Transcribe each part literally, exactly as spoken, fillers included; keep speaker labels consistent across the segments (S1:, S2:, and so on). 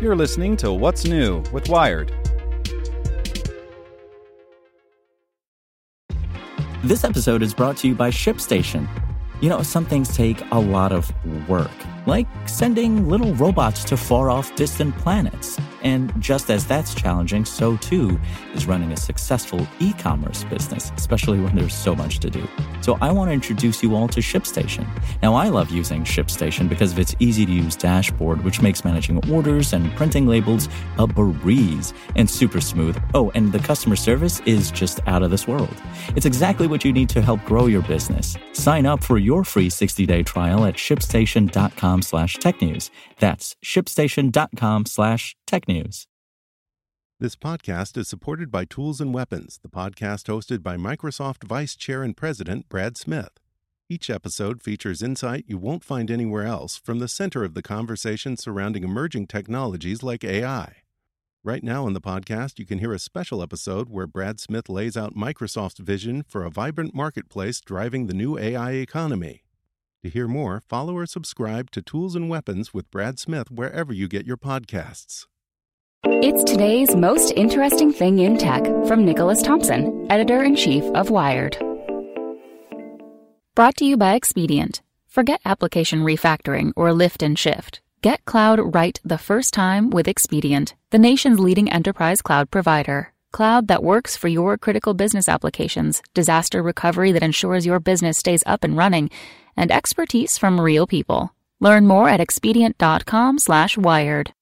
S1: You're listening to What's New with Wired.
S2: This episode is brought to you by ShipStation. You know, some things take a lot of work, like sending little robots to far-off distant planets. And just as that's challenging, so too is running a successful e-commerce business, especially when there's so much to do. So I want to introduce you all to ShipStation. Now, I love using ShipStation because of its easy-to-use dashboard, which makes managing orders and printing labels a breeze and super smooth. Oh, and the customer service is just out of this world. It's exactly what you need to help grow your business. Sign up for your free sixty-day trial at shipstation.com slash technews. That's shipstation.com slash technews.
S3: This podcast is supported by Tools and Weapons, the podcast hosted by Microsoft Vice Chair and President Brad Smith. Each episode features insight you won't find anywhere else from the center of the conversation surrounding emerging technologies like A I. Right now in the podcast, you can hear a special episode where Brad Smith lays out Microsoft's vision for a vibrant marketplace driving the new A I economy. To hear more, follow or subscribe to Tools and Weapons with Brad Smith wherever you get your podcasts.
S4: It's today's most interesting thing in tech from Nicholas Thompson, editor-in-chief of Wired. Brought to you by Expedient. Forget application refactoring or lift and shift. Get cloud right the first time with Expedient, the nation's leading enterprise cloud provider. Cloud that works for your critical business applications, disaster recovery that ensures your business stays up and running, and expertise from real people. Learn more at expedient.com slash wired.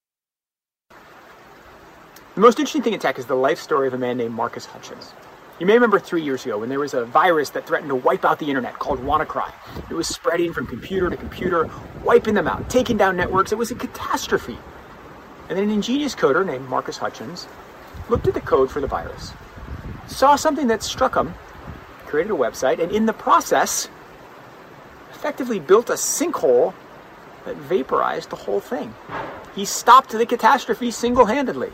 S5: The most interesting thing in tech is the life story of a man named Marcus Hutchins. You may remember three years ago when there was a virus that threatened to wipe out the internet called WannaCry. It was spreading from computer to computer, wiping them out, taking down networks. It was a catastrophe. And then an ingenious coder named Marcus Hutchins looked at the code for the virus, saw something that struck him, created a website, and in the process, effectively built a sinkhole that vaporized the whole thing. He stopped the catastrophe single-handedly.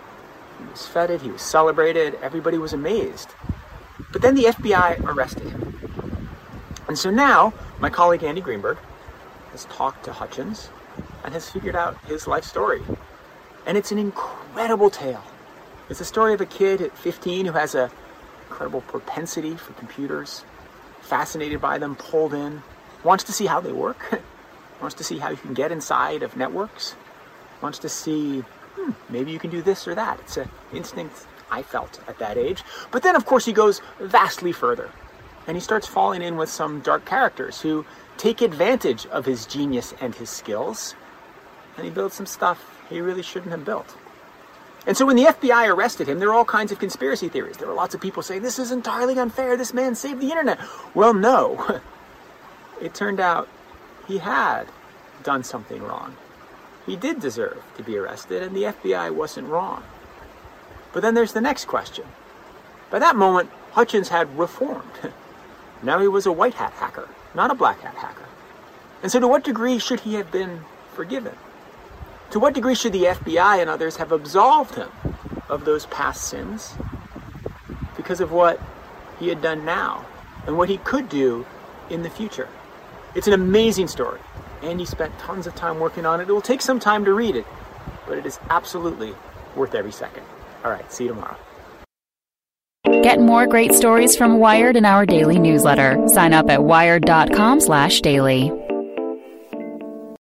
S5: He was feted, he was celebrated, everybody was amazed. But then the F B I arrested him. And so now, my colleague Andy Greenberg has talked to Hutchins and has figured out his life story. And it's an incredible tale. It's a story of a kid at fifteen who has an incredible propensity for computers, fascinated by them, pulled in, wants to see how they work, wants to see how you can get inside of networks, wants to see, hmm, maybe you can do this or that. It's an instinct I felt at that age. But then, of course, he goes vastly further, and he starts falling in with some dark characters who take advantage of his genius and his skills, and he builds some stuff he really shouldn't have built. And so when the F B I arrested him, there were all kinds of conspiracy theories. There were lots of people saying, this is entirely unfair, this man saved the internet. Well, no. It turned out he had done something wrong. He did deserve to be arrested, and the F B I wasn't wrong. But then there's the next question. By that moment, Hutchins had reformed. Now he was a white hat hacker, not a black hat hacker. And so to what degree should he have been forgiven? To what degree should the F B I and others have absolved him of those past sins because of what he had done now and what he could do in the future? It's an amazing story. Andy spent tons of time working on it. It will take some time to read it, but it is absolutely worth every second. All right, see you tomorrow.
S4: Get more great stories from Wired in our daily newsletter. Sign up at wired.com slash daily.